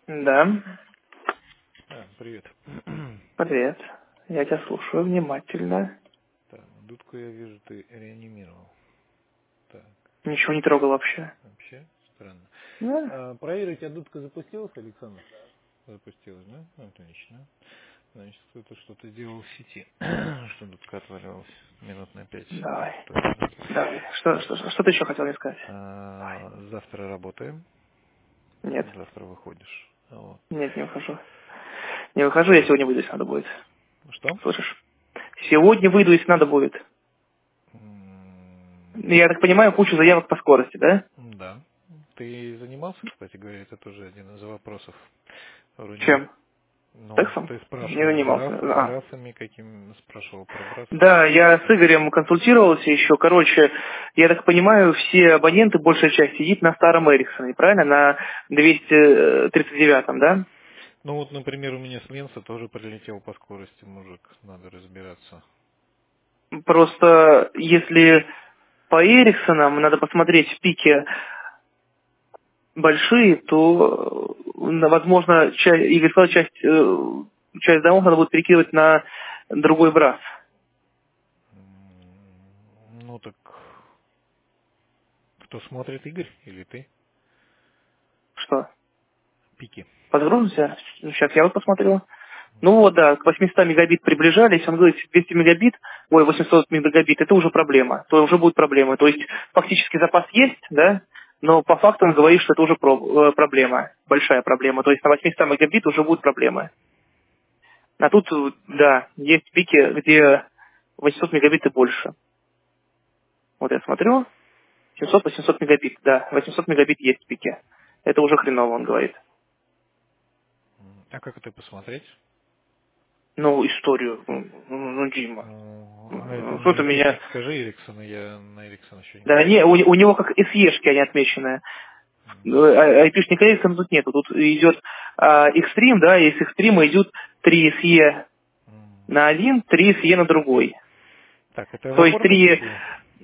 Да, Привет. привет. Я тебя слушаю внимательно. Так, дудку я вижу, ты реанимировал. Так, Ничего не трогал вообще. вообще странно. Да. Проверь, у тебя дудка запустилась, Александр? Запустилась, да? Отлично. Значит, кто-то что-то делал в сети, что дудка отваливалась минут на 5. Давай. Давай. Что ты еще хотел мне сказать? Давай. Завтра работаем. Нет. Завтра выходишь. Вот. Нет, не выхожу. Не выхожу, я сегодня выйду, если надо будет. Что? Слышишь? Сегодня выйду, если надо будет. Я так понимаю, кучу заявок по скорости, да? Да. Ты занимался, кстати говоря, это тоже один из вопросов. Вроде, Чем? ну, Тексом? ты Не спрашивал занимался. с брасами, каким спрашивал про брасы. Да, я с Игорем консультировался еще. Короче, я так понимаю, все абоненты, большая часть сидит на старом Эриксоне, правильно? На 239, да? Ну вот, например, у меня с Ленса тоже прилетел по скорости мужик, надо разбираться. Просто если по Эриксонам надо посмотреть пики большие, то, возможно, Игорь сказал, часть домов надо будет перекидывать на другой брас. Ну так, кто смотрит, Игорь или ты? Что? Пики. Подгрузимся? Сейчас я вот посмотрю. Ну вот, да, к 800 мегабит приближались, он говорит, 200 мегабит, 800 мегабит, это уже проблема, то уже будет проблема. То есть фактически запас есть, да, но по факту он говорит, что это уже проблема, большая проблема. То есть на 800 мегабит уже будет проблема. А тут, да, есть пики, где 800 мегабит и больше. Вот я смотрю, 700-800 мегабит, да, 800 мегабит есть пики. Это уже хреново, он говорит. А как это посмотреть? Ну, историю, ну, Дима. А это Кто-то мне меня... точно скажи Эриксона, я на Эриксона еще не Да, не, посмотрел. у него как SE-шки они отмечены. IP-шника Ericsson тут нету. Тут идет Extreme, да, и с Extreme идут 3 SE на один, 3 SE на другой. Так, это в То есть оформленном 3... было?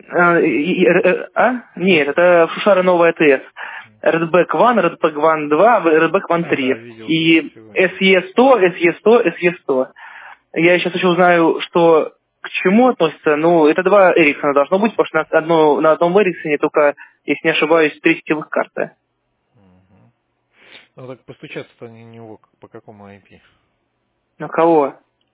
Нет, это Шушара новая АТС. Redback One, Redback One 2, Redback One Ага, 3. видел И сегодня. SE100, SE100, SE100. Я сейчас еще узнаю, что к чему относится. Ну, это два Эриксона должно быть, потому что на одном Эриксоне только, если не ошибаюсь, 3 сетевых карты. Мгм. Ну так постучаться-то не у него по какому IP? На кого?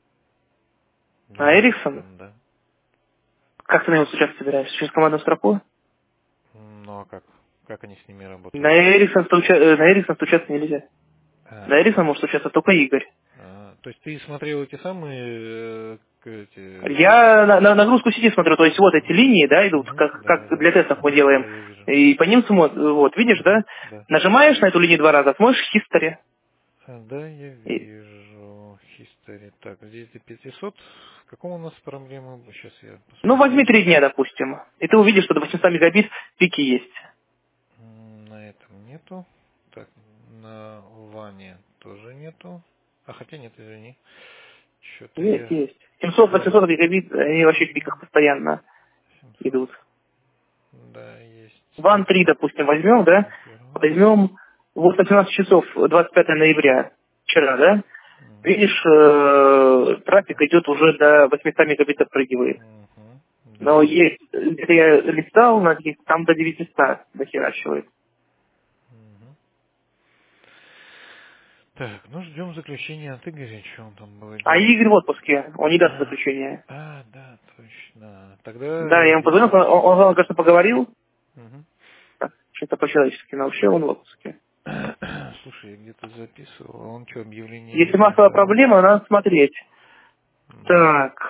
На На Эриксон? Эриксон, да. Как ты на него стучаться собираешься? Через командную строку? Ну а как? Как они с ними работают? На Эриксон стучаться нельзя. На А, Эриксон может стучаться только Игорь. то есть ты смотрел эти самые Я на нагрузку сети смотрю, то есть вот эти линии, да, идут, Мгм. как, Да, как да, да. для тестов мы Ага, делаем. да, я вижу. И по ним смотрю, вот, видишь, да? Да. Нажимаешь на эту линию два раза, смотришь history. Да, я вижу. History. Так, здесь до 500. В каком у нас проблема? Сейчас я Ну, возьми посмотрю. 3 дня, допустим, и ты увидишь, что до 800 мегабит пики есть. На этом нету. Так, на Ване тоже нету. А хотя нет, извини. Что-то Есть, я... есть. 700-800 Да, мегабит, они вообще в пиках постоянно 700. идут. Да, есть. Ван 3, допустим, возьмем, да? Конференс. Возьмем вот 18 часов, 25 ноября, вчера, да? Видишь, трафик идет уже до 800 мегабит отпрыгивает. Угу. Да. Но есть, где я листал, там до 900 дохерачивает. Мгм. Так, ну ждем заключения от Игоря, что он там будет А делать. Игорь в отпуске, он не даст заключения. Да, точно. Тогда Да, я ему позвонил, ждите. он, конечно, поговорил, Мгм. так, что-то по-человечески, но вообще он в отпуске. Слушай, я где-то записывал. А он что, объявление Если не массовая издавал? проблема, надо смотреть. Да. Так,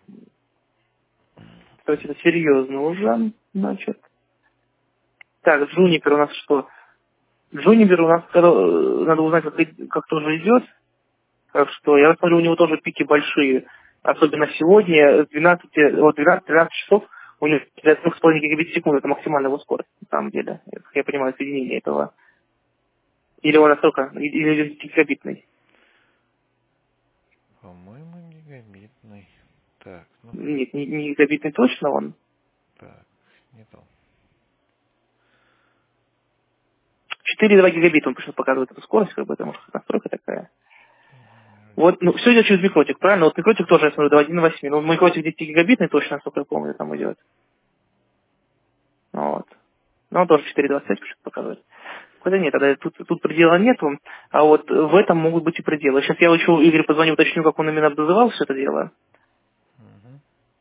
то есть это серьезно уже, значит. Так, Джунипер у нас что? Джунипер у нас надо узнать, как тоже идет. Так что я смотрю, у него тоже пики большие. Особенно сегодня, с 12-13 часов, у него 3,5 гигабит в секунду, это максимальная его скорость, на самом деле. Как я понимаю, соединение этого. Или он настолько, или гигабитный. По-моему, гигабитный. Так, ну-ка. Нет, не гигабитный точно он. Так, не то. 4,2 гигабита он почему-то показывает эту скорость, как бы это может настройка такая. Вот, ну, все идет через микротик, правильно? Вот микротик тоже, я смотрю, до 1,8. Ну, микротик 10 гигабитный точно, насколько я помню, там идет. Вот. Но он тоже 4,25 почему-то показывает. Хотя нет, тогда тут предела нету, а вот в этом могут быть и пределы. Сейчас я еще Игорю позвоню, уточню, как он именно обдозывал все это дело. Мгм.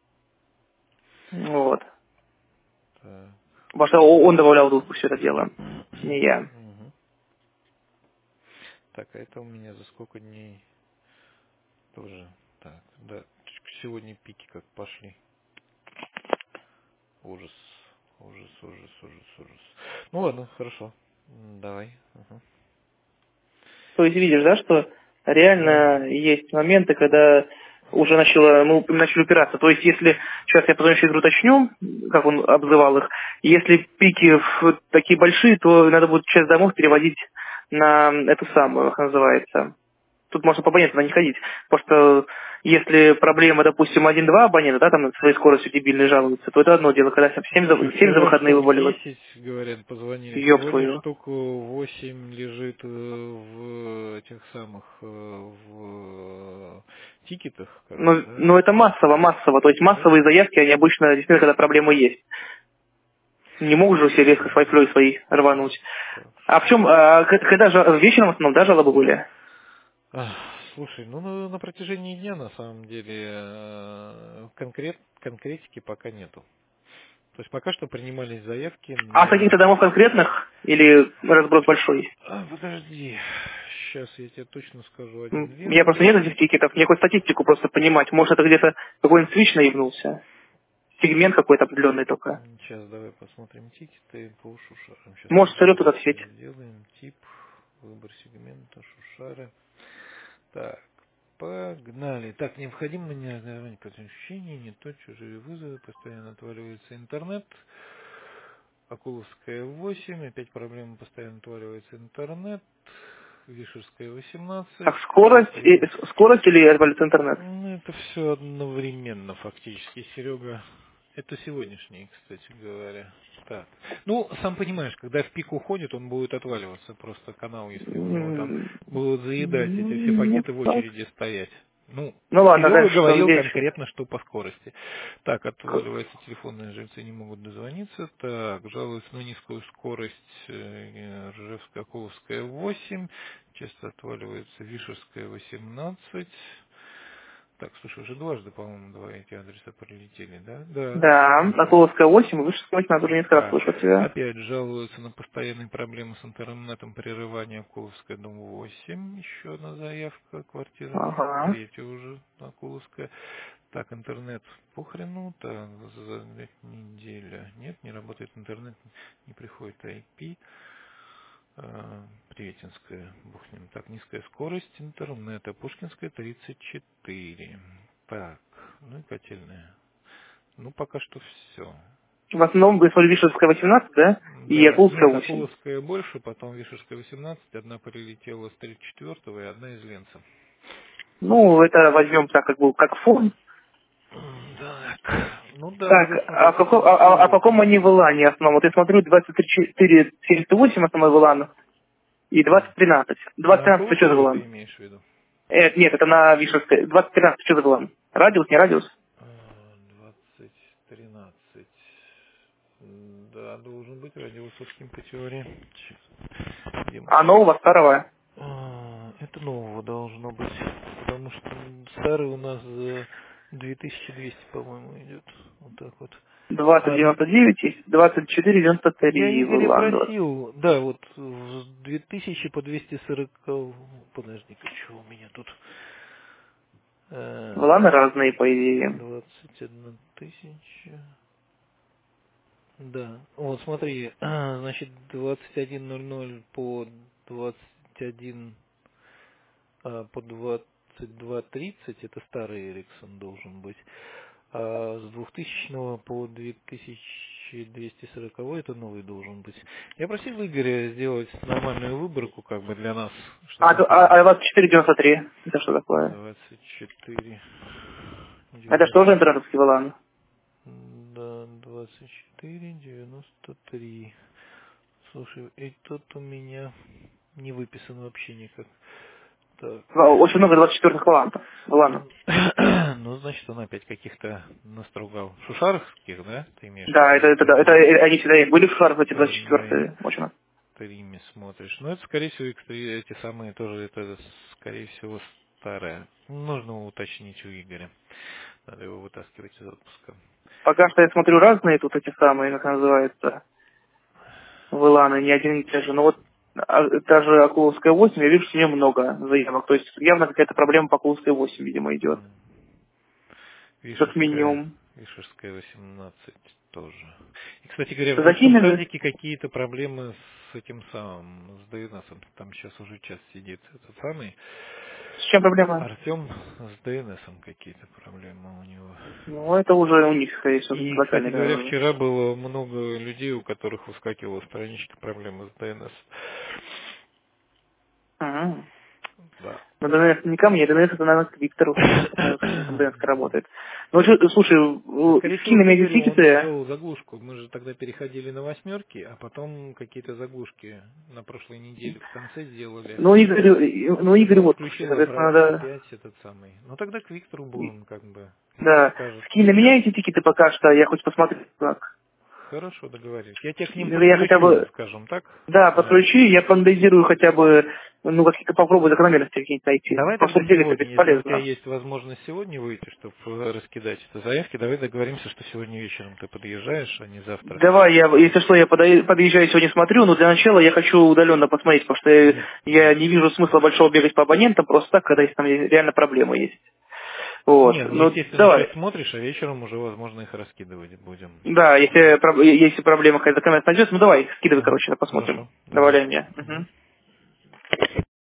Вот. Так. Потому что он добавлял в дудку все это дело, не я. Мгм. Так, а это у меня за сколько дней тоже. Так, да. Сегодня пики как пошли. Ужас. Ужас. Ну ладно, хорошо. Давай. Ага. То есть видишь, да, что Да. реально есть моменты, когда уже мы начали упираться. То есть если, сейчас я позвоню Игорю уточню, как он обзывал их, если пики такие большие, то надо будет часть домов переводить на эту самую, как называется. Тут можно по абонентам не ходить. Потому что если проблема, допустим, 1-2 абонента, да, там на своей скоростью дебильной жалуются, то это одно дело, когда 7 Слушай, за вчера выходные штук вываливают. 10, говорят, позвонили. Ёб Сегодня твою. штук 8 лежит в этих самых в тикетах, короче, да? Но это массово. То есть Да? массовые заявки, они обычно действительно, когда проблемы есть. Не могут же все резко с вайфлей свои рвануть. Так А в чем, что... когда же вечером в основном, да, жалобы были? Ах, слушай, ну на протяжении дня на самом деле конкретики пока нету. То есть пока что принимались заявки А с на... каких-то домов конкретных? Или разброс большой? подожди, сейчас я тебе точно скажу один Я просто вендор. нет этих тикетов, мне какую статистику просто понимать. Может, это где-то какой-нибудь свич наебнулся? Сегмент какой-то определенный только. Сейчас давай посмотрим тикеты по шушарам. Сейчас Может, сырет быстренько туда в сеть. сделаем. Тип, выбор сегмента, шушары. Так, погнали. Так, необходимо не подключение, не то, чужие вызовы, постоянно отваливается интернет. Акуловская 8, опять проблема, постоянно отваливается интернет. Вишерская 18. Так, скорость или отвалится интернет? Ну, это все одновременно фактически, Серега. Это сегодняшний, кстати говоря. Так. Ну, сам понимаешь, когда в пик уходит, он будет отваливаться. Просто канал, если у него там будут заедать эти все Ну, пакеты в так. очереди стоять. Ну, Ну ладно, Серега конечно, говорил здесь. конкретно, что по скорости. Так, отваливается телефонные жильцы, не могут дозвониться. Так, жалуются на низкую скорость Ржевская, Околовская 8. Часто отваливается Вишерская 18. Так, слушай, уже дважды, по-моему, два эти адреса прилетели, да? Да, Да, ага. Акуловская 8, Вышеская 8, надо уже несколько раз Так, слышать тебя. опять жалуются на постоянные проблемы с интернетом, прерывание Акуловская, дом 8, еще одна заявка, квартира, Ага. третья уже Акуловская. Так, интернет похрену, так, за неделя. Нет, не работает интернет, не приходит IP. Приветинская, бухнем. Так, низкая скорость интернета. Пушкинская 34. Так, ну и котельная. Ну, пока что все. В основном, говорит, Вишеская 18, да? И Да, Акуловская нет, 8. Акуловская больше, потом Вишерская 18, одна прилетела с 34-го и одна из Ленца. Ну, это возьмем так, как бы, как фон. Так, ну да, Так, надо смотреть, какие а по какому они пики. вылане основном? Вот я смотрю, 23.478 основной вылан и 20.13. На 20.13 это что за Акуловскую ты вылан? имеешь в виду? Нет, это на Вишерской. 20.13 что за вылан? Радиус, не радиус? 2013. Да, должен быть радиовысоцким по теории. Сейчас. Где мы? А нового, старого? Это нового должно быть. Потому что старый у нас за 2200, по-моему, идет. Вот так вот. А 20.99 и я 24.93 Игоря вылан. просил, да, вот с 2000 по 240. Подожди-ка, что у меня тут? Выланы разные, по идее. 21 тысяча. Да. Вот смотри, значит, 21.00 по 21 по 22.30 это старый Эриксон должен быть. А с 2000 по 2240 это новый должен быть. Я просил Игоря сделать нормальную выборку как бы для нас, чтобы мы А понимали. 24.93? Это что такое? 24 Это что же императорский вылан? Да, 24, 93. Слушай, и тут у меня не выписан вообще никак. Так. Очень много 24-х валантов. Валанов. Ну, значит, он опять каких-то настругал. Шушаровских, да? Ты имеешь в Да, виду? это они всегда и были в шарах, эти На 24-е. Очень много. стриме смотришь. Ну, это, скорее всего, эти самые тоже, это, скорее всего, старое. Нужно уточнить у Игоря. Надо его вытаскивать из отпуска. Пока что я смотрю разные тут эти самые, как называется, выланы, не один и те же. Но вот та же Акуловская 8, я вижу, что у нее много заявок. То есть явно какая-то проблема по Акуловской 8, видимо, идет. Как Вишерская, минимум. Вишерская 18 тоже. И, кстати говоря, в детском Закинем. садике какие-то проблемы с этим самым, с ДНСом. Там сейчас уже час сидит этот самый. С чем проблема? Артем с ДНСом какие-то проблемы у него. Ну, это уже у них, скорее всего, И, кстати говоря, локальные. вчера было много людей, у которых выскакивала страничка проблемы с ДНС. Ага. Да. Но ДНС не ко мне, ДНС это, наверное, к Виктору. ДНС работает. Ну, слушай, Скорее всего, скинь на к меня Игорю он тикеты. сделал заглушку. Мы же тогда переходили на восьмерки, а потом какие-то заглушки на прошлой неделе в конце сделали. Игорь Он в отпуске, включил соответственно, обратно надо... опять этот самый. Ну тогда к Виктору будем как бы. Виктор Да, скажет. скинь на меня эти тикеты пока что, я хоть посмотрю, как. Хорошо, договорились. Я тебя к ним Я хотя подключу, бы, скажем так. да, подключи, я проанализирую хотя бы, ну, какие-то попробую закономерности какие-то найти. Давай Просто тогда бегать-то сегодня, если у тебя бесполезно. есть возможность сегодня выйти, чтобы раскидать это заявки, давай договоримся, что сегодня вечером ты подъезжаешь, а не завтра. Давай, если что, я подъезжаю сегодня смотрю, но для начала я хочу удаленно посмотреть, потому что Нет. я не вижу смысла большого бегать по абонентам просто так, когда есть там реально проблемы есть. Вот. Не, ну Ну, естественно, сейчас давай. смотришь, а вечером уже, возможно, их раскидывать будем. Да, если проблема какая-то закономерность найдется, ну давай, скидывай, Ага, короче, посмотрим. хорошо, давай. Добавляй меня. Мгм. Мгм.